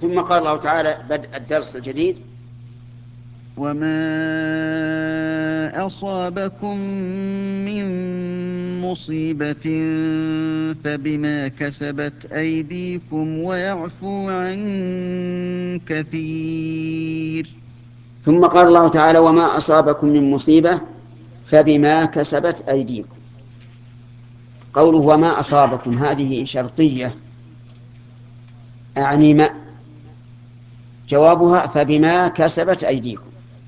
ثم قال الله تعالى بدء الدرس الجديد: وما أصابكم من مصيبة فبما كسبت أيديكم ويعفو عن كثير. ثم قال الله تعالى: وما أصابكم من مصيبة فبما كسبت أيديكم. قوله وما أصابكم هذه شرطية، أعني ما جوابها فبما كسبت أيديكم.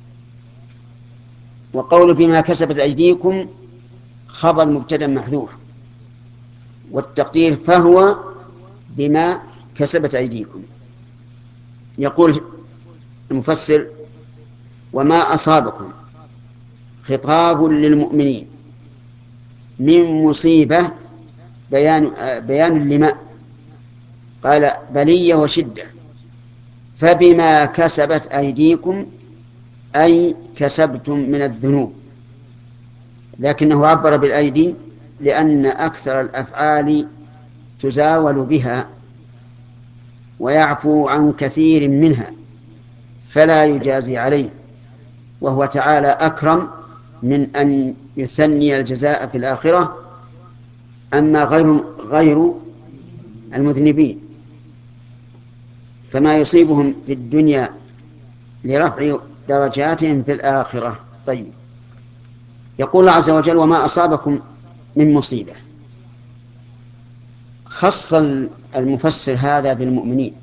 وقول بما كسبت أيديكم خبر مبتدأ محذوف، والتقدير فهو بما كسبت أيديكم. يقول المفسر: وما أصابكم خطاب للمؤمنين من مصيبة بيان لما قال بلية وشدة، فبما كسبت أيديكم أي كسبتم من الذنوب، لكنه عبر بالأيدي لأن أكثر الأفعال تزاول بها ويعفو عن كثير منها فلا يجازي عليه، وهو تعالى أكرم من أن يثني الجزاء في الآخرة. أما غير المذنبين فما يصيبهم في الدنيا لرفع درجاتهم في الآخرة. طيب، يقول الله عز وجل: وما أصابكم من مصيبة. خص المفسر هذا بالمؤمنين،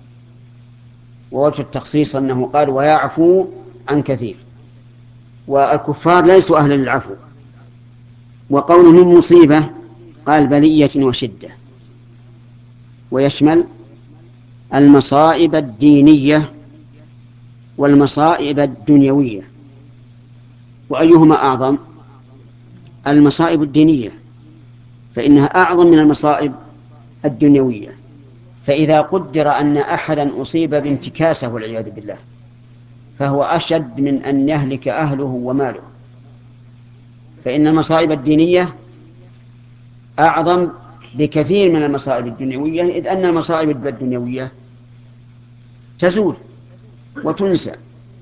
ووجه التخصيص أنه قال ويعفو عن كثير، والكفار ليسوا أهلا للعفو. وقول من مصيبة قال بلية وشدة، ويشمل المصائب الدينية والمصائب الدنيوية. وأيهما أعظم؟ المصائب الدينية، فإنها أعظم من المصائب الدنيوية. فإذا قدر أن أحدا أصيب بانتكاسة والعياذ بالله فهو أشد من أن يهلك أهله وماله. فإن المصائب الدينية أعظم بكثير من المصائب الدنيوية، إذ أن المصائب الدنيوية تزول وتنسى،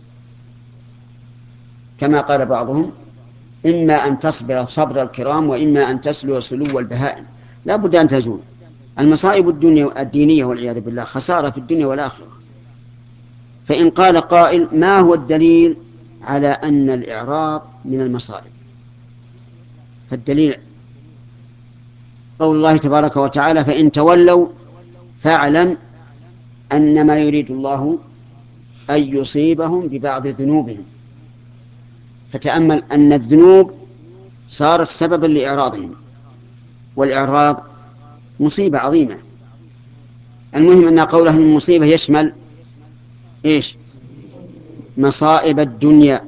كما قال بعضهم: إما أن تصبر صبر الكرام وإما أن تسلو سلو البهائم. لا بد أن تزول. المصائب الدينية والعياذ بالله خسارة في الدنيا والآخرة. فإن قال قائل: ما هو الدليل على أن الإعراض من المصائب؟ فالدليل قول الله تبارك وتعالى: فإن تولوا فاعلم أنما يريد الله أن يصيبهم ببعض ذنوبهم. فتأمل أن الذنوب صارت سببا لإعراضهم، والإعراض مصيبة عظيمة. المهم أن قوله من مصيبة يشمل إيش؟ مصائب الدنيا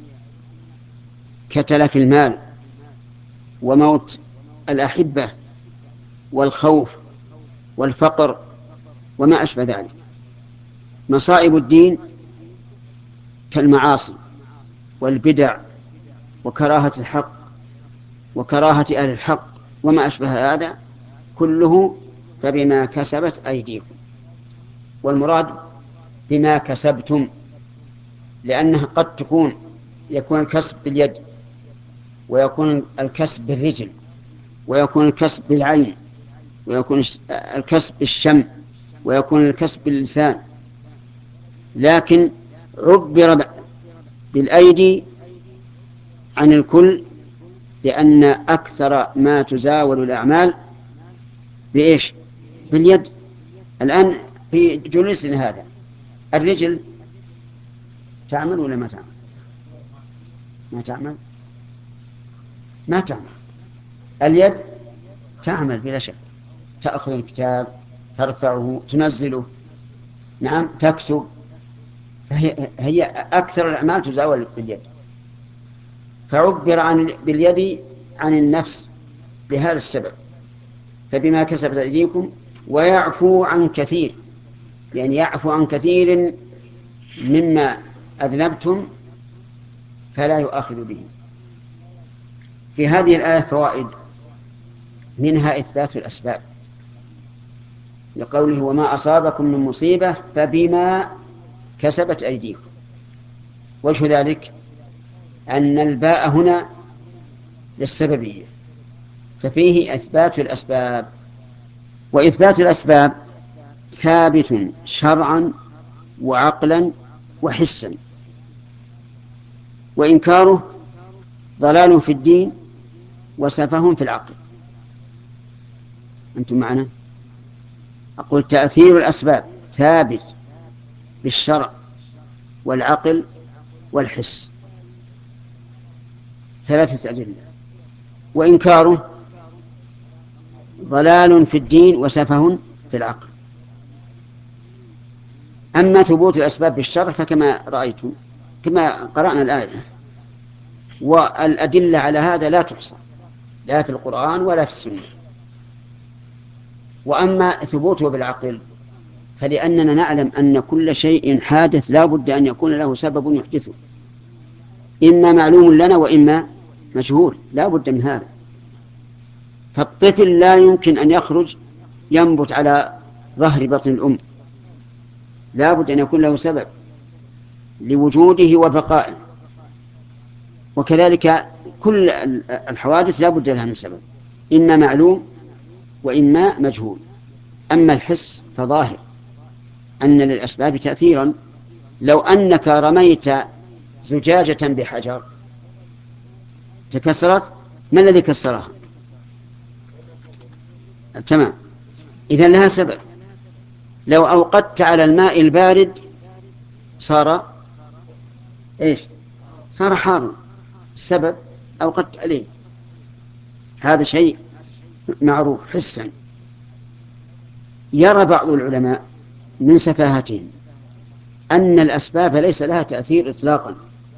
كتلف المال وموت الأحبة والخوف والفقر وما أشبه ذلك. مصائب الدين كالمعاصي والبدع وكراهة الحق وكراهة أهل الحق وما أشبه هذا كله فبما كسبت أيديكم. والمراد بما كسبتم، لأنها قد يكون الكسب باليد، ويكون الكسب بالرجل، ويكون الكسب بالعين، ويكون الكسب بالشم، ويكون الكسب باللسان. لكن عبر بالأيدي عن الكل، لأن أكثر ما تزاول الأعمال بإيش؟ باليد. الآن في جلوسنا هذا الرجل تعمل ولا ما تعمل؟ ما تعمل، ما تعمل. اليد تعمل بلا شك، تأخذ الكتاب، ترفعه، تنزله، نعم، تكتب. هي أكثر الأعمال تزاول باليد، فعبر باليد عن النفس لهذا السبب. فبما كسبت أيديكم ويعفو عن كثير، يعني يعفو عن كثير مما أذنبتم فلا يؤاخذ به. في هذه الآية فوائد، منها إثبات الأسباب، لقوله وما أصابكم من مصيبة فبما كسبت أيديكم. وجه ذلك أن الباء هنا للسببية، ففيه إثبات الأسباب، وإثبات الأسباب ثابت شرعا وعقلا وحسا، وإنكاره ضلال في الدين وسفه في العقل. أنتم معنا؟ أقول تأثير الأسباب ثابت بالشرع والعقل والحس، ثلاثة أدلة، وإنكاره ضلال في الدين وسفه في العقل. أما ثبوت الأسباب بالشرع فكما رأيتم كما قرأنا الآية، والأدلة على هذا لا تحصى لا في القرآن ولا في السنة. وأما ثبوته بالعقل فلأننا نعلم أن كل شيء حادث لا بد أن يكون له سبب يحدثه، إما معلوم لنا وإما مجهول، لا بد من هذا. فالطفل لا يمكن أن يخرج ينبت على ظهر بطن الأم، لا بد أن يكون له سبب لوجوده وبقائه، وكذلك كل الحوادث لا بد لها من سبب، إما معلوم وإما مجهول. أما الحس فظاهر أن للأسباب تأثيرا. لو أنك رميت زجاجة بحجر تكسرت، ما الذي كسرها؟ تمام، إذن لها سبب. لو أوقدت على الماء البارد صار إيش؟ صار حارا، السبب أوقدت عليه. هذا شيء معروف حسا. يرى بعض العلماء من سفاهتهم أن الأسباب ليس لها تأثير إطلاقا،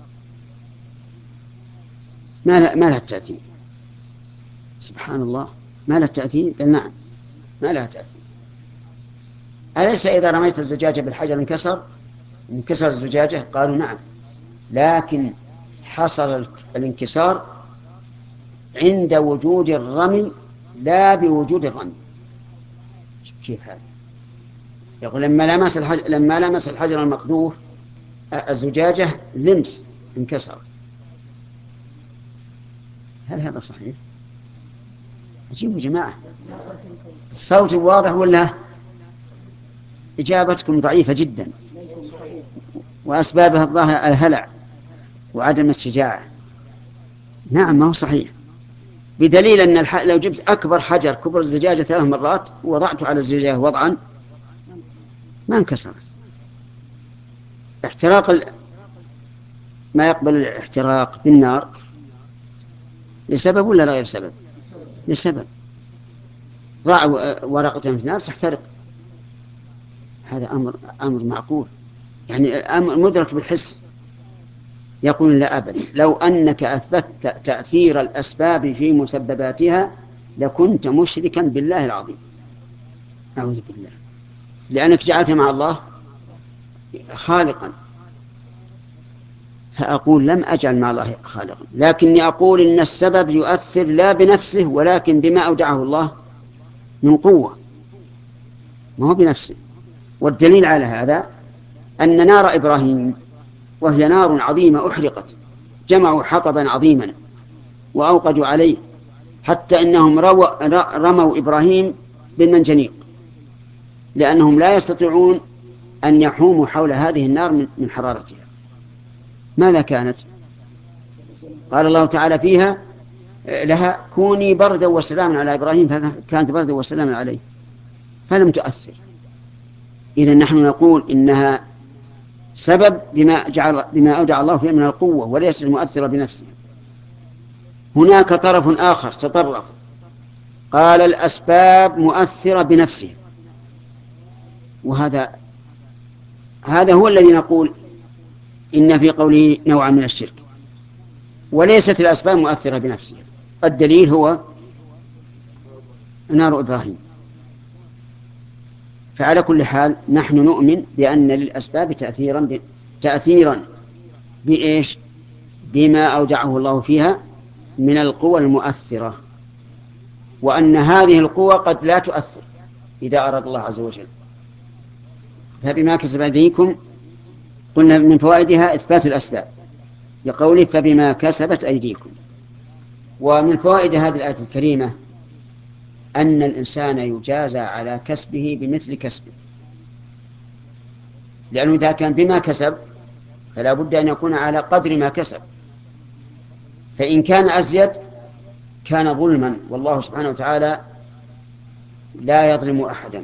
ما لها تأثير. سبحان الله، ما لها تأثير؟ قال نعم ما لها تأثير. أليس إذا رميت الزجاجة بالحجر انكسر الزجاجة؟ قالوا نعم، لكن حصل الانكسار عند وجود الرمي لا بوجود الرمي. كيف هذا؟ يقول لما لمس الحجر المقذوف الزجاجة لمس انكسر. هل هذا صحيح؟ عجيب يا جماعة، الصوت واضح ولا إجابتكم ضعيفة جدا؟ وأسبابها الظاهر الهلع وعدم الشجاعة. نعم ما هو صحيح، بدليل أن لو جبت أكبر حجر كبر الزجاجة 3 مرات ووضعته على الزجاجة وضعا ما انكسرت. احتراق ما يقبل الاحتراق بالنار لسبب ولا غير سبب؟ لسبب. ضع ورقة في النار تحترق، هذا أمر معقول، يعني أمر مدرك بالحس. يقول لا أبدا، لو أنك أثبتت تأثير الأسباب في مسبباتها لكنت مشركا بالله العظيم، أعوذ بالله، لأنك جعلت مع الله خالقا. فأقول لم أجعل مع الله خالقا، لكني أقول إن السبب يؤثر لا بنفسه ولكن بما أودعه الله من قوة، ما هو بنفسه. والدليل على هذا أن نار إبراهيم وهي نار عظيمة أحرقت، جمعوا حطبا عظيما وأوقدوا عليه حتى إنهم رموا إبراهيم بالمنجنيق، لأنهم لا يستطيعون أن يحوموا حول هذه النار من حرارتها. ماذا كانت؟ قال الله تعالى فيها لها كوني بردا وسلاما على إبراهيم، فكانت بردا وسلاما عليه فلم تؤثر. إذن نحن نقول إنها سبب بما أودع الله فيه من القوة وليس المؤثرة بنفسه. هناك طرف آخر تطرف قال الأسباب مؤثرة بنفسها، وهذا هو الذي نقول إن في قوله نوعا من الشرك، وليست الأسباب مؤثرة بنفسها. الدليل هو نار إبراهيم. فعلى كل حال نحن نؤمن بأن للأسباب تأثيرا بإيش؟ بما أودعه الله فيها من القوى المؤثرة، وأن هذه القوى قد لا تؤثر إذا أراد الله عز وجل. فبما كسبت أيديكم قلنا من فوائدها إثبات الأسباب لقوله فبما كسبت أيديكم. ومن فوائد هذه الآية الكريمة أن الإنسان يجازى على كسبه بمثل كسبه، لأنه إذا كان بما كسب فلا بد أن يكون على قدر ما كسب، فإن كان أزيد كان ظلما، والله سبحانه وتعالى لا يظلم أحدا.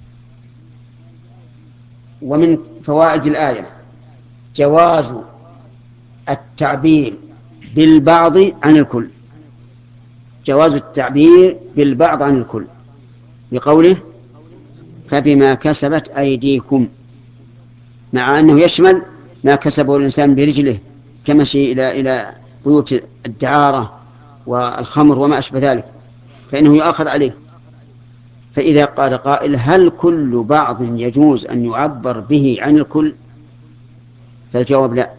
ومن فوائد الآية جواز التعبير بالبعض عن الكل، جواز التعبير بالبعض عن الكل بقوله فبما كسبت أيديكم، مع أنه يشمل ما كسبه الإنسان برجله كمشي إلى بيوت الدعارة والخمر وما أشبه ذلك، فإنه يؤخذ عليه. فإذا قال قائل هل كل بعض يجوز أن يعبر به عن الكل؟ فالجواب لا،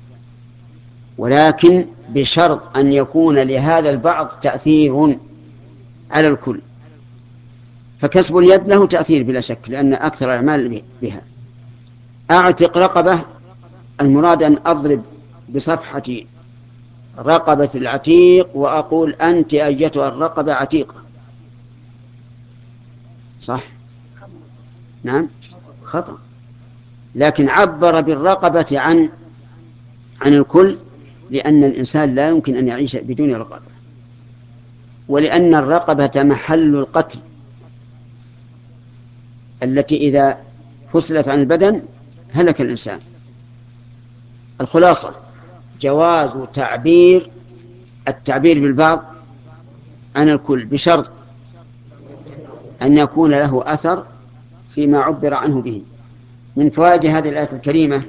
ولكن بشرط أن يكون لهذا البعض تأثير على الكل. فكسب اليد له تأثير بلا شك، لأن أكثر الأعمال بها. أعتق رقبة، المراد أن أضرب بصفحة رقبة العتيق وأقول أنت أيتها الرقبة عتيقة، صح؟ نعم خطأ، لكن عبر بالرقبة عن الكل، لأن الإنسان لا يمكن أن يعيش بدون رقبة، ولأن الرقبة محل القتل التي إذا فصلت عن البدن هلك الإنسان. الخلاصة جواز التعبير بالبعض عن الكل بشرط أن يكون له أثر فيما عبر عنه به. من فوائد هذه الآية الكريمة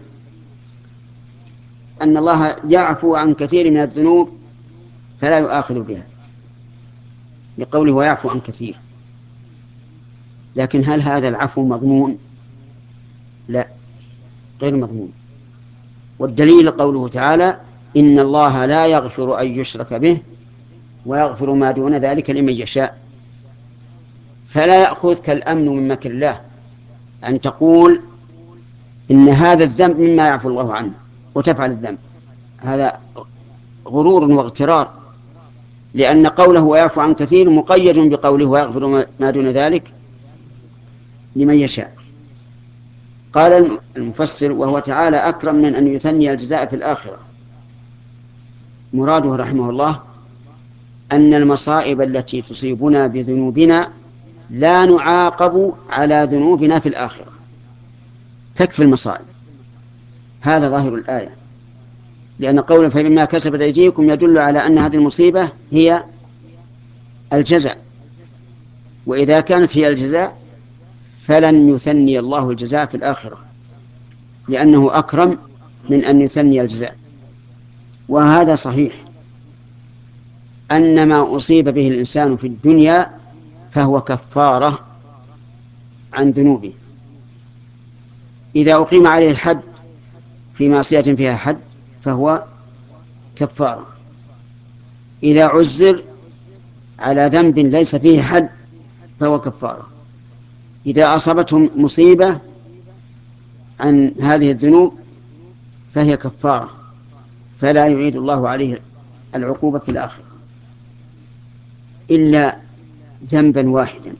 أن الله يعفو عن كثير من الذنوب فلا يؤاخذ بها، لقوله ويعفو عن كثير. لكن هل هذا العفو مضمون؟ لا، غير مضمون. والدليل قوله تعالى إن الله لا يغفر أن يشرك به ويغفر ما دون ذلك لمن يشاء. فلا يأخذك الأمن من مكر الله أن تقول إن هذا الذنب مما يعفو الله عنه وتفعل الذنب، هذا غرور واغترار، لأن قوله ويعفو عن كثير مقيد بقوله ويغفر ما دون ذلك لمن يشاء. قال المفسر وهو تعالى أكرم من أن يثني الجزاء في الآخرة، مراده رحمه الله أن المصائب التي تصيبنا بذنوبنا لا نعاقب على ذنوبنا في الآخرة، تكفي المصائب. هذا ظاهر الآية، لأن قوله فبما كسبت أيديكم يدل على أن هذه المصيبة هي الجزاء، وإذا كانت هي الجزاء فلن يثني الله الجزاء في الآخرة، لأنه أكرم من أن يثني الجزاء. وهذا صحيح أن ما أصيب به الإنسان في الدنيا فهو كفارة عن ذنوبه. إذا أقيم عليه الحد في معصية فيها حد فهو كفارة، إذا عزر على ذنب ليس فيه حد فهو كفارة، إذا أصابتهم مصيبة عن هذه الذنوب فهي كفارة، فلا يعيد الله عليه العقوبة في الآخرة إلا ذنبا واحدا،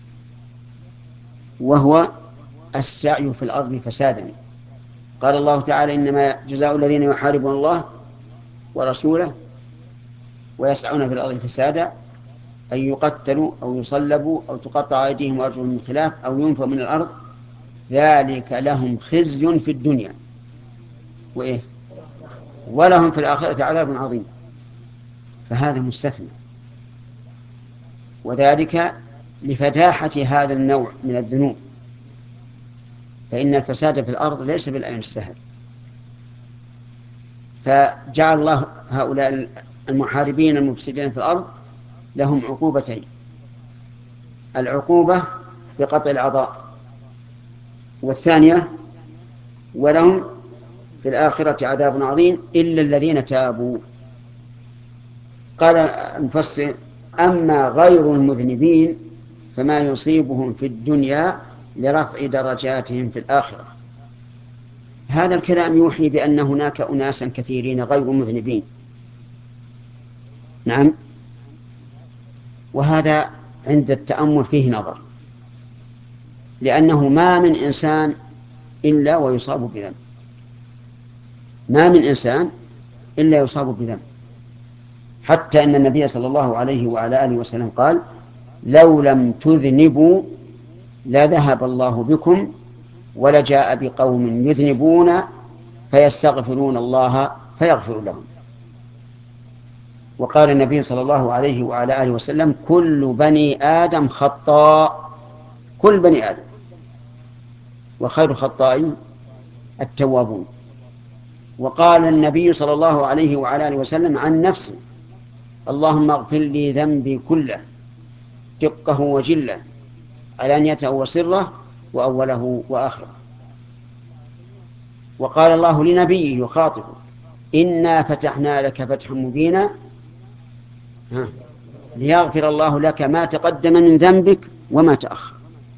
وهو السعي في الأرض فسادا. قال الله تعالى إنما جزاء الذين يحاربون الله ورسوله ويسعون في الأرض فسادا أن يقتلوا أو يصلبوا أو تقطع أيديهم وأرجلهم من خلاف أو ينفوا من الأرض ذلك لهم خزي في الدنيا ولهم في الآخرة عذاب عظيم. فهذا مستثنى، وذلك لفتاحة هذا النوع من الذنوب، فإن الفساد في الأرض ليس بالأمر السهل. فجعل الله هؤلاء المحاربين المفسدين في الأرض لهم عقوبتين: العقوبة بقطع الأعضاء، والثانية ولهم في الآخرة عذاب عظيم إلا الذين تابوا. قال المفسر أما غير المذنبين فما يصيبهم في الدنيا لرفع درجاتهم في الآخرة. هذا الكلام يوحي بأن هناك أناسا كثيرين غير مذنبين. نعم، وهذا عند التأمل فيه نظر، لأنه ما من إنسان إلا ويصاب بذنب، ما من إنسان إلا يصاب بذنب، حتى أن النبي صلى الله عليه وعلى آله وسلم قال: لو لم تذنبوا لذهب الله بكم ولجاء بقوم يذنبون فيستغفرون الله فيغفر لهم. وقال النبي صلى الله عليه وعلى آله وسلم: كل بني آدم خطاء، كل بني آدم، وخير الخطائين التوابون. وقال النبي صلى الله عليه وعلى آله وسلم عن نفسه: اللهم اغفر لي ذنبي كله دقه وجله علانيته وسره وأوله وآخره. وقال الله لنبيه يخاطبه: إنا فتحنا لك فتحا مبينا ليغفر الله لك ما تقدم من ذنبك وما تأخر.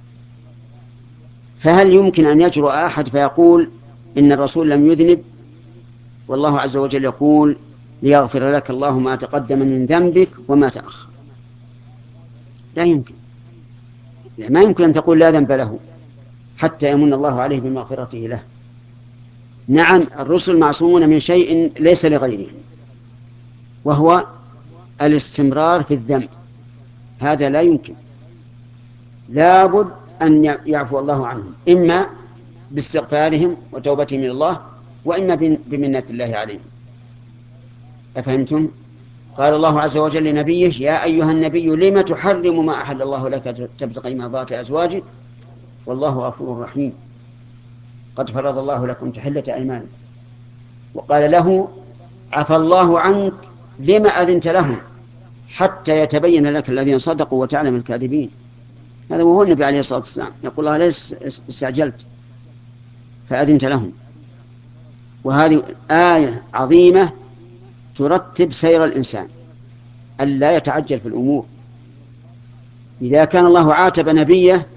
فهل يمكن أن يجرؤ أحد فيقول إن الرسول لم يذنب والله عز وجل يقول: ليغفر لك الله ما تقدم من ذنبك وما تأخر؟ لا يمكن، ما يمكن أن تقول لا ذنب له حتى يمن الله عليه بمغفرته له. نعم، الرسل معصومون من شيء ليس لغيرهم، وهو الاستمرار في الذنب، هذا لا يمكن، لابد أن يعفو الله عنهم، إما باستغفارهم وتوبتهم إلى الله، وإما بمنة الله عليهم. أفهمتم؟ قال الله عز وجل لنبيه: يا أيها النبي لم تحرم ما أحل الله لك تبتغي مرضات أزواجك والله غفور رحيم قد فرض الله لكم تحلة أيمانكم. وقال له: عفى الله عنك لما أذنت لهم حتى يتبين لك الذين صدقوا وتعلم الكاذبين. هذا وهو النبي عليه الصلاة والسلام يقول: الله ليس استعجلت فأذنت لهم. وهذه آية عظيمة ترتب سير الإنسان ألا يتعجل في الأمور. إذا كان الله عاتب نبيه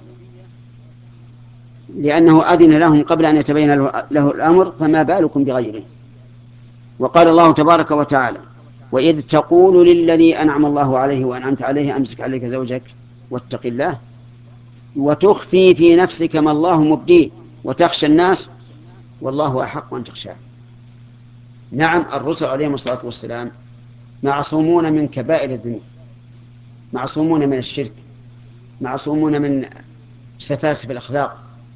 لأنه أذن لهم قبل أن يتبين له الأمر، فما بالكم بغيره. وقال الله تبارك وتعالى: وإذ تقول للذي أنعم الله عليه وأنعمت عليه أمسك عليك زوجك واتق الله وتخفي في نفسك ما الله مبديه وتخشى الناس والله أحق أن تخشاه. نعم، الرسل عليهم الصلاة والسلام معصومون من كبائر الذنوب، معصومون من الشرك، معصومون من سفاسف الأخلاق.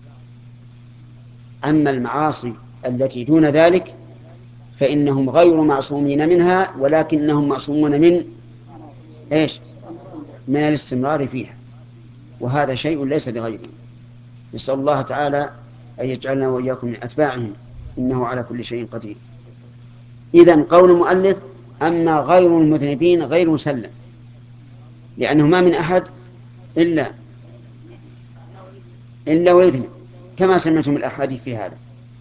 أما المعاصي التي دون ذلك فإنهم غير معصومين منها، ولكنهم معصومون من إيش؟ من الاستمرار فيها، وهذا شيء ليس لغيره. نسأل الله تعالى أن يجعلنا وإياكم من أتباعهم، إنه على كل شيء قدير. إذن قول المؤلف: أما غير المذنبين غير مسلم، لأنه ما من أحد إلا ويذنب، كما سمعتم الأحاديث في هذا.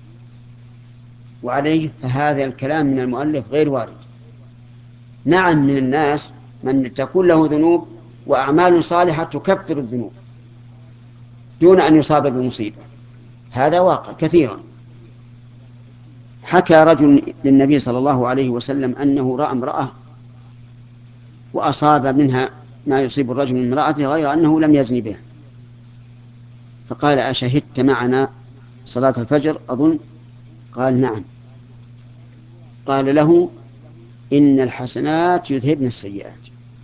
وعليه فهذا الكلام من المؤلف غير وارد. نعم، من الناس من تكون له ذنوب وأعمال صالحة تكفر الذنوب دون أن يصاب بمصيبة، هذا واقع كثيرا. حكى رجل للنبي صلى الله عليه وسلم أنه رأى امرأة وأصاب منها ما يصيب الرجل من امرأته غير أنه لم يزن بها، فقال: أشهدت معنا صلاة الفجر أظن؟ قال: نعم. قال له: إن الحسنات يذهبن السيئات.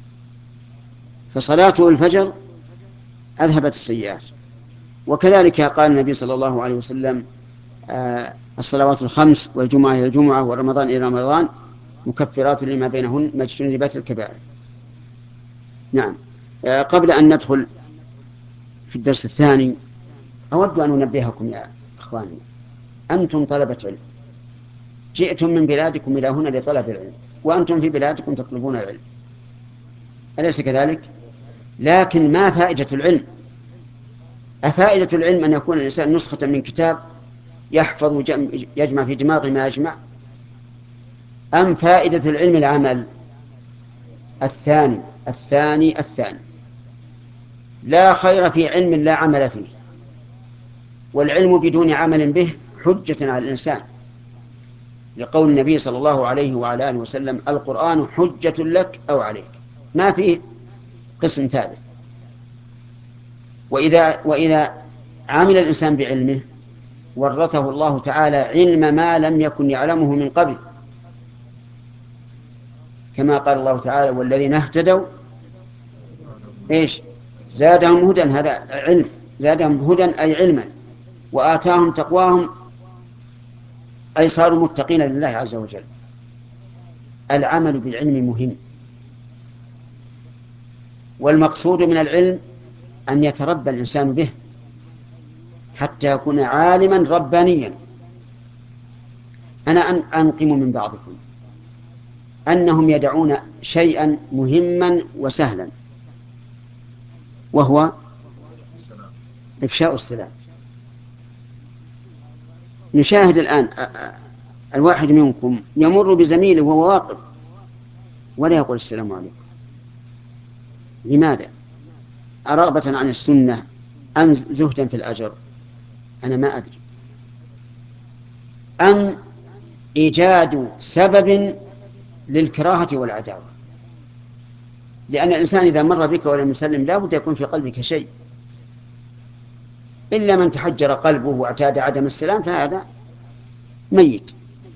فصلاته الفجر أذهبت السيئات. وكذلك قال النبي صلى الله عليه وسلم: الصلوات الخمس والجمعة إلى الجمعة ورمضان إلى رمضان مكفرات لما بينهن ما اجتنبت الكبائر. نعم. قبل أن ندخل في الدرس الثاني أود أن أنبهكم يا أخواني، أنتم طلبة علم، جئتم من بلادكم إلى هنا لطلب العلم، وأنتم في بلادكم تطلبون العلم، أليس كذلك؟ لكن ما فائدة العلم؟ أفائدة العلم أن يكون الإنسان نسخة من كتاب يحفظ يجمع في دماغه ما يجمع، أم فائدة العلم العمل؟ الثاني. لا خير في علم لا عمل فيه، والعلم بدون عمل به حجة على الإنسان، لقول النبي صلى الله عليه وعلى آله وسلم: القرآن حجة لك أو عليك، ما فيه قسم ثالث. وإذا عمل الإنسان بعلمه ورثه الله تعالى علم ما لم يكن يعلمه من قبل، كما قال الله تعالى: والذين اهتدوا زادهم هدى. هذا علم، زادهم هدى أي علما، وآتاهم تقواهم أي صاروا متقين لله عز وجل. العمل بالعلم مهم، والمقصود من العلم أن يتربى الإنسان به حتى يكون عالما ربانيا. أنا أنقم من بعضكم أنهم يدعون شيئا مهما وسهلا، وهو إفشاء السلام. نشاهد الآن الواحد منكم يمر بزميله وهو واقف ولا يقول السلام عليكم. لماذا؟ رغبة عن السنة أم زهدا في الأجر؟ أنا ما أدري. أم إيجاد سبب للكراهة والعداوة؟ لأن الإنسان إذا مر بك ولم يسلم لا بد يكون في قلبك شيء، إلا من تحجر قلبه واعتاد عدم السلام فهذا ميت.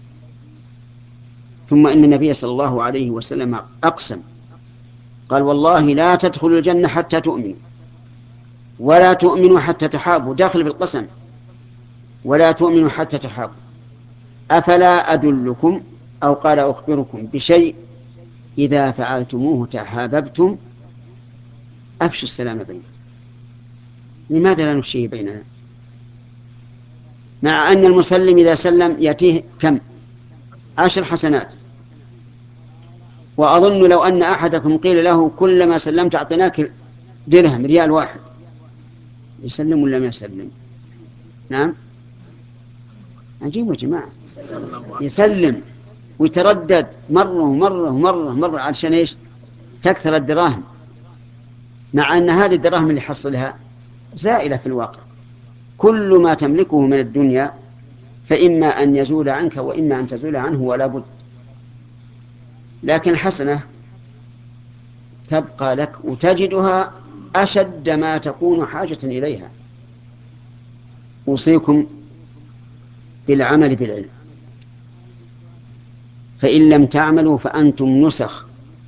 ثم إن النبي صلى الله عليه وسلم أقسم قال: والله لا تدخلوا الجنة حتى تؤمنوا، ولا تؤمنوا حتى تحابوا. داخل بالقسم: ولا تؤمنوا حتى تحابوا. أفلا أدلكم أو قال أخبركم بشيء إذا فعلتموه تحاببتم؟ أفشوا السلام بينكم. لماذا لا نفشيه بيننا، مع أن المسلم إذا سلم يأتيه كم 10 حسنات؟ وأظن لو أن أحدكم قيل له كلما سلمت أعطيناك درهم، ريال واحد، يسلم ولا ما يسلم؟ نعم، عجيب يا جماعة. يسلم ويتردد مرة ومرة ومرة ومرة عشان إيش؟ تكثر الدراهم، مع أن هذه الدراهم اللي حصلها زائلة في الواقع. كل ما تملكه من الدنيا فإما أن يزول عنك وإما أن تزول عنه، ولا بد. لكن الحسنة تبقى لك وتجدها أشد ما تكون حاجة إليها. أوصيكم بالعمل بالعلم، فإن لم تعملوا فأنتم نسخ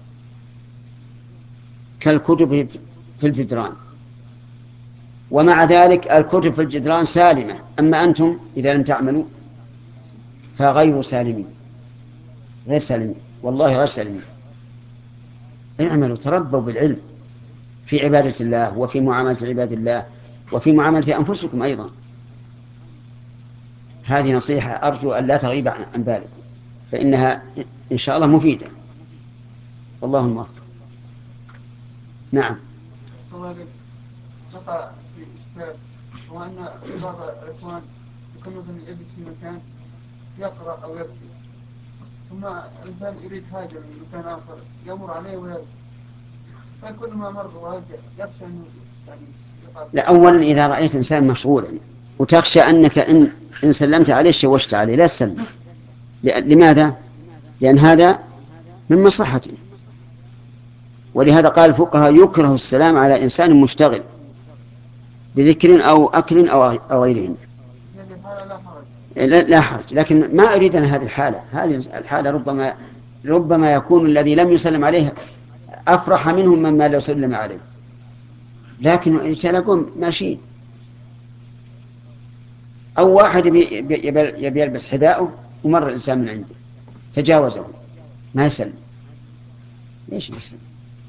كالكتب في الجدران، ومع ذلك الكتب في الجدران سالمة، أما أنتم إذا لم تعملوا فغير سالمين، غير سالمين، والله غير سالمين. اعملوا، تربوا بالعلم في عبادة الله وفي معاملة عباد الله وفي معاملة أنفسكم أيضا. هذه نصيحة أرجو أن لا تغيب عن بالكم، فإنها إن شاء الله مفيدة، والله الموفق. نعم. بقى في إشكال، وأن بعض الإخوان يكون مثلا يجلس في مكان يقرأ أو يكتب، ثم الإنسان يريد حاجة من مكان آخر يمر عليه ويرجع، فكل ما مر ويرجع يخشى أنه يعني لا، أولا إذا رأيت إنسان مشغولا وتخشى أنك إن سلمت عليه شوشت عليه، لا تسلم. لماذا؟ لأن هذا من مصلحته. ولهذا قال الفقهاء: يكره السلام على إنسان مشتغل بذكر أو أكل أو غيرهن. لا حرج، لكن ما أريد أن هذه الحالة ربما يكون الذي لم يسلم عليه أفرح منهم مما لو سلم عليه، لكن يتلاقون ماشيين. أو واحد يبي يلبس حذاءه ومر الإنسان من عنده تجاوزه ما يسلم، ليش يسلم؟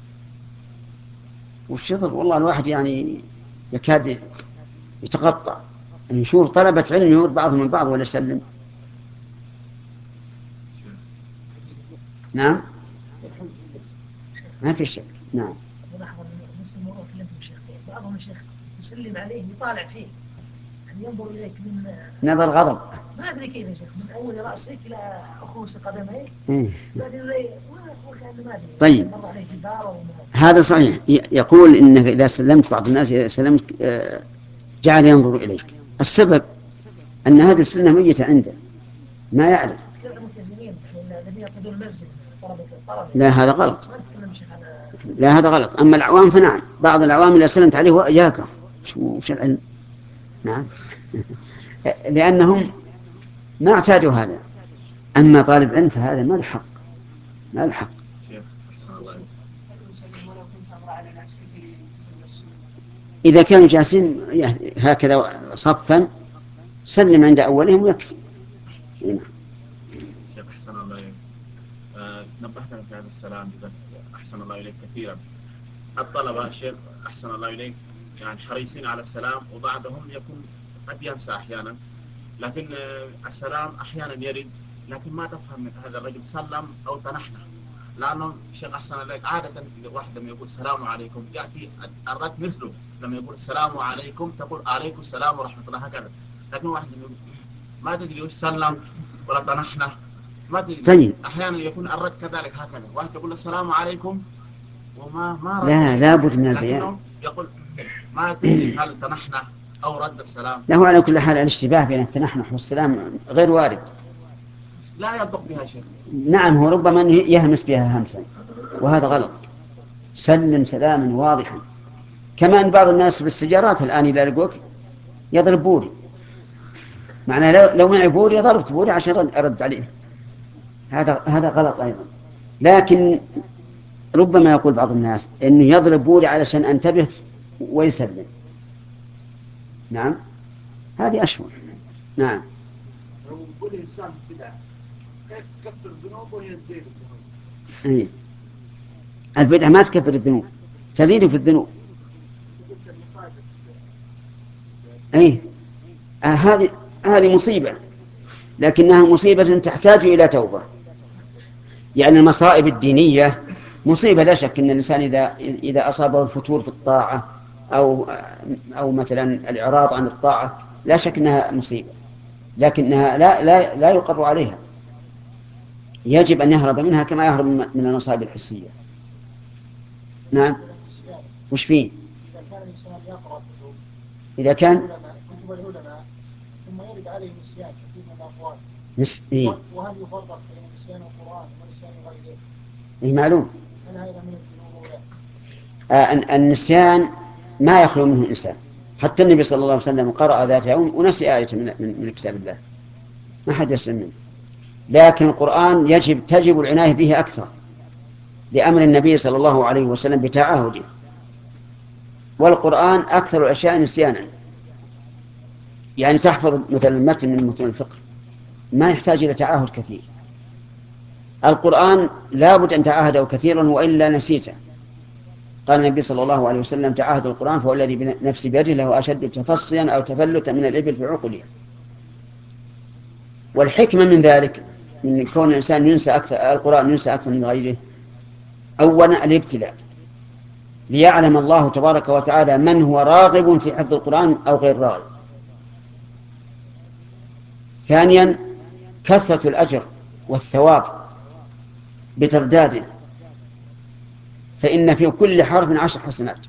والشطر والله الواحد يعني يكاد يتقطع أن يشوف طلبة علم يمر بعضهم من بعض ولا يسلم. نعم، ما في شك. نعم. ملاحظة بالنسبة للمرأة كلمتم شيخ، بعضهم الشيخ يسلم عليه يطالع فيه، يعني ينظر إليك من نظر غضب، ما أدري كيف يا شيخ، من أول رأسك إلى أخوص قدميك، بعدين يقول كأنه ما أدري. طيب مر عليه جدار وما- هذا صحيح. يقول إنك إذا سلمت، بعض الناس إذا سلمت جعل ينظر إليك. السبب أن هذه السنة ميتة عنده، ما يعرف. تتكلم عن الملتزمين الذين يقصدون المسجد، طلبة الطلبة. لا هذا غلط، ما نتكلم شيخ على لا هذا غلط. أما العوام فنعم، بعض العوام إذا سلمت عليه وإياك وش العلم. نعم. لأنهم ما اعتادوا هذا. أما طالب علم فهذا ما الحق، ما الحق. إذا كانوا جالسين هكذا صفا سلم عند أولهم ويكفي. شيخ أحسن الله إليك، نبهتنا في هذا السلام أحسن الله إليك كثيرا. الطلبة شيخ أحسن الله إليك يعني حريصين على السلام، وبعضهم يكون قد ينسى أحيانا، لكن السلام أحيانا يرد، لكن ما تفهم من هذا الرجل سلم أو تنحنح. لأنه شيخ أحسن الله إليك عادة واحد لما يقول السلام عليكم يأتي الرد مثله، لما يقول السلام عليكم تقول عليكم السلام ورحمة الله هكذا. لكن واحد ما تدري وش سلم ولا تنحنح، ما تدري. طيب. أحيانا يكون الرد كذلك هكذا، واحد يقول السلام عليكم وما رد. لا بد من البيان. لكنه يقول ما تدري هل تنحنح أو رد السلام. له على كل حال الاشتباه بين التنحنح والسلام غير وارد. لا ينطق بها شيء. نعم، هو ربما يهمس بها همسا، وهذا غلط. سلم سلاما واضحا. كما أن بعض الناس بالسجارات الآن إذا لقوك يضرب بوري، معناه لو معي بوري ضربت بوري عشان أرد عليه. هذا غلط أيضا. لكن ربما يقول بعض الناس إنه يضرب بوري علشان أنتبه ويسلم. نعم، هذه أشهر. نعم. لو كل إنسان بدعة كيف تكفر الذنوب وهي تزيد الذنوب؟ إيه. البدعة ما تكفر الذنوب، تزيد في الذنوب. إيه. هذه مصيبة، لكنها مصيبة تحتاج إلى توبة. يعني المصائب الدينية مصيبة لا شك. أن الإنسان إذا أصابه الفتور في الطاعة أو مثلا الإعراض عن الطاعة لا شك أنها مصيبة، لكنها لا يقر عليها. يجب أن يهرب منها كما يهرب من المصائب الحسية. نعم. وش فيه؟ إذا كان كتب العلماء ثم يرد عليه نسيان كثير من الأقوال، إيه؟ وهل يفرق بين نسيان القرآن ونسيان غيره؟ إيه معلوم. هل هذا من الذنوب ولا؟ النسيان ما يخلو منه الإنسان. حتى النبي صلى الله عليه وسلم قرأ ذات يوم ونسي آية من كتاب الله، ما حد يسلم منه. لكن القرآن تجب العناية به أكثر لأمر النبي صلى الله عليه وسلم بتعاهده. والقرآن أكثر الأشياء نسيانا. يعني تحفظ مثلا المتن من متون الفقه ما يحتاج إلى تعاهد كثير. القرآن لابد أن تعاهده كثيرا وإلا نسيته. قال النبي صلى الله عليه وسلم تعاهد القرآن فهو الذي بنفسي بيده له أشد تفصيا أو تفلتا من الإبل في عقلها. والحكمة من ذلك من كون الإنسان ينسى أكثر القرآن ينسى أكثر من غيره، أولا الابتلاء ليعلم الله تبارك وتعالى من هو راغب في حفظ القرآن أو غير راغب. ثانيا كثرة الأجر والثواب بترداده، فإن في كل حرف 10 حسنات.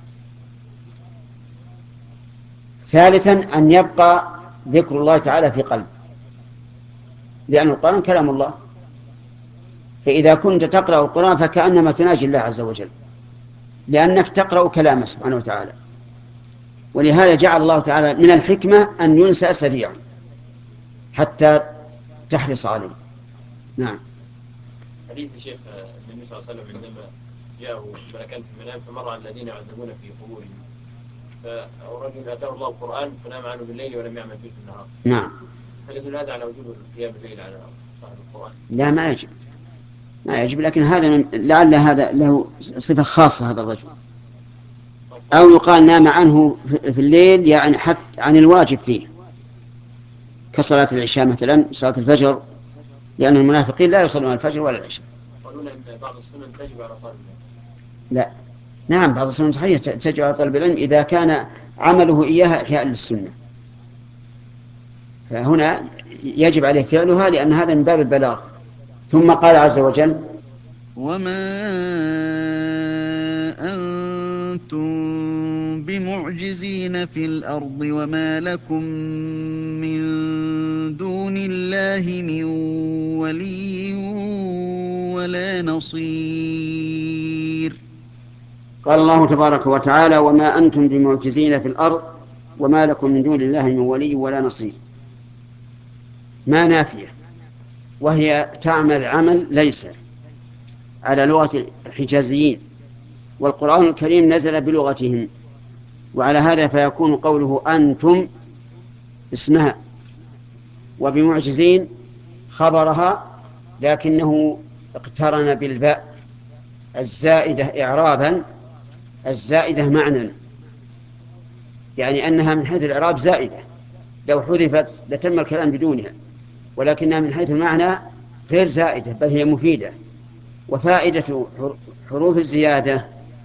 ثالثا أن يبقى ذكر الله تعالى في قلب، لأن القرآن كلام الله، فإذا كنت تقرأ القرآن فكأنما تناجي الله عز وجل، لأنك تقرأ كلامه سبحانه وتعالى. ولهذا جعل الله تعالى من الحكمة أن ينسى سريعا حتى تحرص عليه. نعم. حديث الشيخ النبي صلى الله عليه وسلم عندما جاءه ملكان في المنام فمر على الذين يعذبون في قبورهم، فرجل آتاه الله القرآن فنام عنه بالليل ولم يعمل فيه في النهار. نعم. هل يدل هذا على وجوب القيام بالليل على صاحب القرآن؟ لا ما يجب، لكن هذا لعل هذا له صفة خاصة هذا الرجل، أو يقال نام عنه في الليل يعني حتى عن الواجب فيه كصلاة العشاء مثلا، صلاة الفجر، لأن المنافقين لا يصلون الفجر ولا العشاء. يقولون أن بعض السنن تجب على طالب العلم. لا، نعم بعض السنن صحيح تجب على طالب العلم إذا كان عمله إياها إحياء للسنة، فهنا يجب عليه فعلها لأن هذا من باب البلاغ. ثم قال عز وجل وما أنتم بمعجزين في الأرض وما لكم من دون الله من ولي ولا نصير. قال الله تبارك وتعالى: وما أنتم بمعجزين في الأرض وما لكم من دون الله من ولي ولا نصير. ما نافية، وهي تعمل عمل ليس على لغة الحجازيين، والقرآن الكريم نزل بلغتهم، وعلى هذا فيكون قوله أنتم اسمها، وبمعجزين خبرها، لكنه اقترن بالباء الزائدة إعرابا، الزائدة معنى، يعني أنها من حيث الإعراب زائدة، لو حذفت لتم الكلام بدونها، ولكنها من حيث المعنى غير زائدة، بل هي مفيدة. وفائدة حروف الزيادة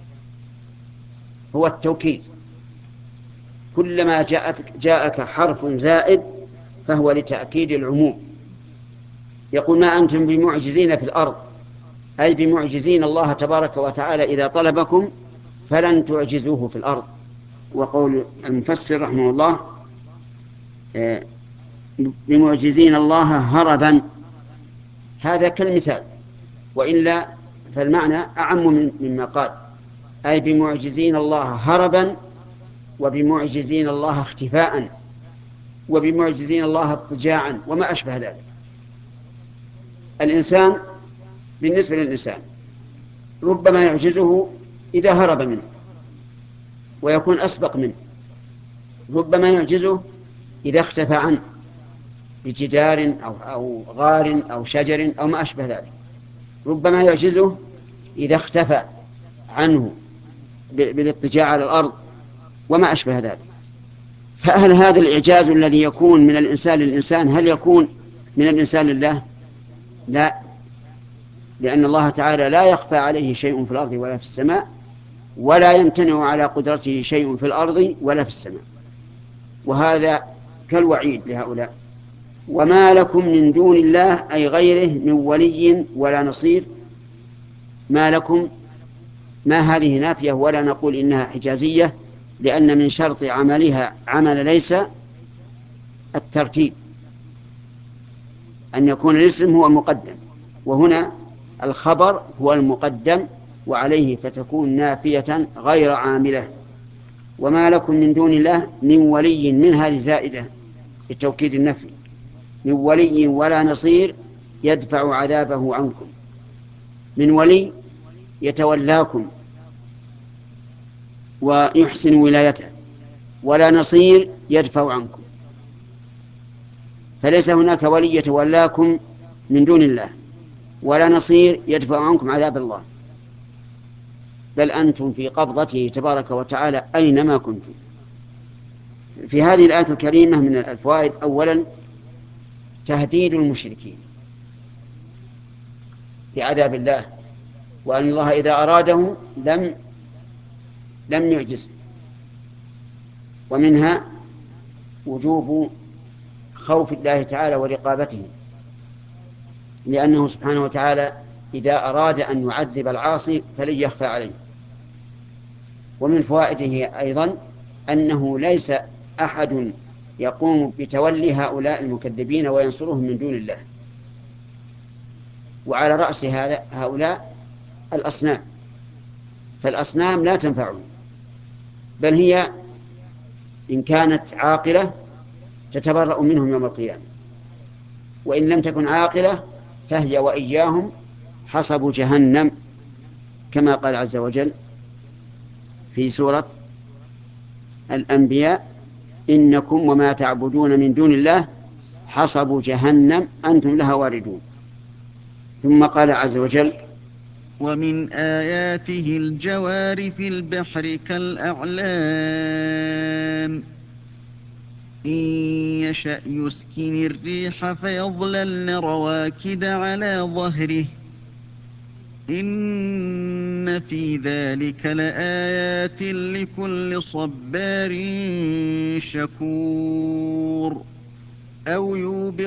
هو التوكيد، كلما جاءك حرف زائد فهو لتأكيد العموم. يقول: ما أنتم بمعجزين في الأرض، أي بمعجزين الله تبارك وتعالى إذا طلبكم فلن تعجزوه في الأرض. وقول المفسر رحمه الله: بمعجزين الله هربا، هذا كالمثال، وإلا فالمعنى أعم مما قال، أي بمعجزين الله هربا، وبمعجزين الله اختفاء، وبمعجزين الله اضطجاعا، وما أشبه ذلك. الإنسان بالنسبة للإنسان ربما يعجزه إذا هرب منه ويكون أسبق منه، ربما يعجزه إذا اختفى عنه بجدار أو غار أو شجر أو ما أشبه ذلك، ربما يعجزه إذا اختفى عنه بالاضطجاع على الأرض وما أشبه ذلك. فهل هذا الإعجاز الذي يكون من الإنسان للإنسان هل يكون من الإنسان لله؟ لا، لأن الله تعالى لا يخفى عليه شيء في الأرض ولا في السماء، ولا يمتنع على قدرته شيء في الأرض ولا في السماء، وهذا كالوعيد لهؤلاء. وما لكم من دون الله أي غيره من ولي ولا نصير. ما لكم، ما هذه نافية، ولا نقول إنها حجازية، لأن من شرط عملها عمل ليس الترتيب، أن يكون الاسم هو مقدم، وهنا الخبر هو المقدم وعليه فتكون نافية غير عاملة. وما لكم من دون الله من ولي، من هذه زائدة لتوكيد النفي، من ولي ولا نصير يدفع عذابه عنكم. من ولي يتولاكم ويحسن ولايته، ولا نصير يدفع عنكم، فليس هناك ولي يتولاكم من دون الله ولا نصير يدفع عنكم عذاب الله، بل أنتم في قبضته تبارك وتعالى أينما كنتم. في هذه الآية الكريمة من الفوائد: أولا تهديد المشركين بعذاب الله، وأن الله إذا أراده لم يعجزه. ومنها وجوب خوف الله تعالى ورقابته، لأنه سبحانه وتعالى إذا أراد أن يعذب العاصي فلن يخفى عليه. ومن فوائده أيضا أنه ليس أحد يقوم بتولي هؤلاء المكذبين وينصرهم من دون الله، وعلى رأس هؤلاء الأصنام، فالأصنام لا تنفعهم، بل هي إن كانت عاقلة تتبرأ منهم يوم القيامة، وإن لم تكن عاقلة فهي وإياهم حصب جهنم، كما قال عز وجل في سورة الأنبياء: إنكم وما تعبدون من دون الله حصب جهنم أنتم لها واردون. ثم قال عز وجل: ومن آياته الجوار في البحر كالأعلام إن يشأ يسكن الريح فيظللن رواكد على ظهره إن في ذلك لآيات لكل صبار شكور. أو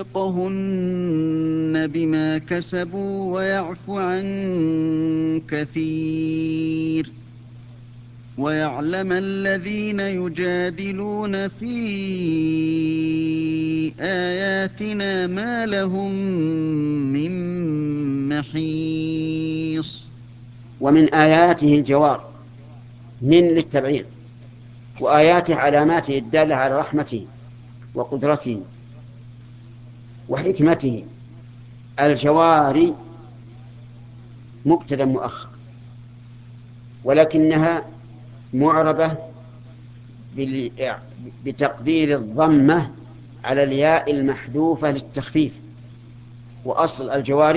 يوبقهن بما كسبوا ويعفو عن كثير ويعلم الذين يجادلون في آياتنا ما لهم من محيص. ومن آياته الجوار من للتبعيض، وآياته علاماته الدالة على رحمته وقدرته وحكمته. الجوار مبتدأ مؤخر، ولكنها معربة بتقدير الضمة على الياء المحذوفة للتخفيف. وأصل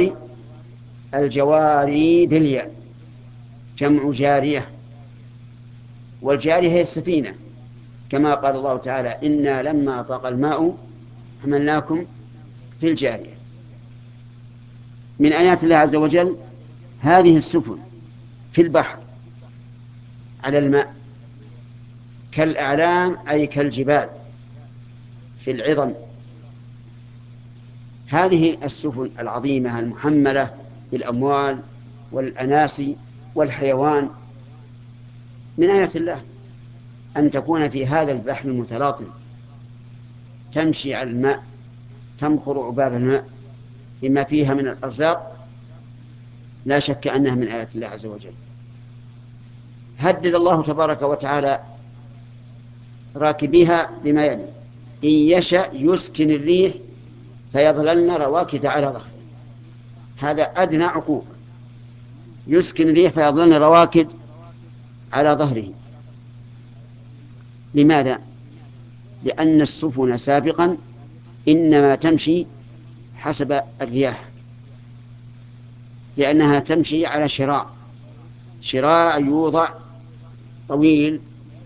الجواري بالياء جمع جارية، والجارية هي السفينة، كما قال الله تعالى: إنا لما طغى الماء حملناكم في الجارية. من آيات الله عز وجل هذه السفن في البحر على الماء كالأعلام، أي كالجبال في العظم. هذه السفن العظيمة المحملة بالأموال والأناس والحيوان من آيات الله أن تكون في هذا البحر المتلاطم، تمشي على الماء، تمخر عباب الماء بما فيها من الأرزاق. لا شك أنها من آيات الله عز وجل. هدد الله تبارك وتعالى راكبيها بما يلي: إن يشأ يسكن الريح فيظللن رواكد على ظهره. هذا أدنى عقوبة، يسكن الريح فيظللن رواكد على ظهره. لماذا؟ لأن السفن سابقا إنما تمشي حسب الرياح، لأنها تمشي على شراع يوضع طويل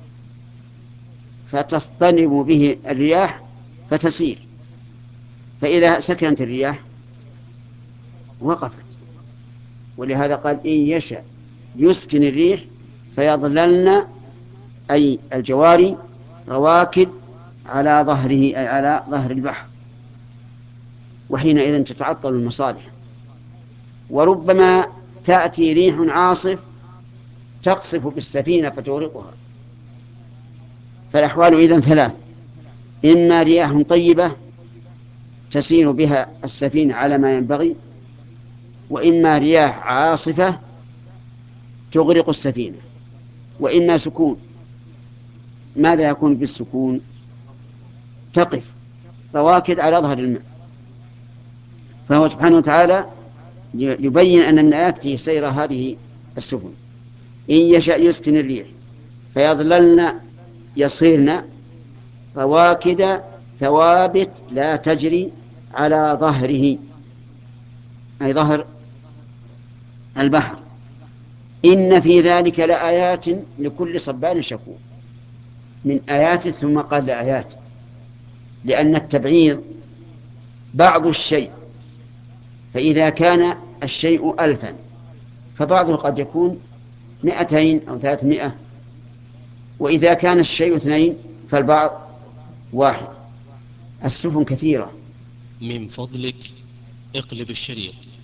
فتصطنب به الرياح فتسير، فإذا سكنت الرياح وقفت. ولهذا قال: إن يشأ يسكن الريح فيظللن، أي الجواري، رواكد على ظهره، أي على ظهر البحر، وحينئذ تتعطل المصالح. وربما تأتي ريح عاصف تقصف بالسفينة فتغرقها. فالأحوال إذن ثلاث: إما رياح طيبة تسير بها السفينة على ما ينبغي، وإما رياح عاصفة تغرق السفينة، وإما سكون. ماذا يكون بالسكون؟ تقف رواكد على ظهر الماء. فهو سبحانه وتعالى يبين أن من آياته سير هذه السفن. إن يشأ يسكن الريح فيظللن، يصيرن رواكد ثوابت لا تجري على ظهره، أي ظهر البحر. إن في ذلك لآيات لكل صبار شكور. من آيات، ثم قال لآيات، لأن التبعيض بعض الشيء، فإذا كان الشيء 1000 فبعضه قد يكون 200 أو 300، وإذا كان الشيء 2 فالبعض 1. السفن كثيرة. من فضلك اقلب الشريط.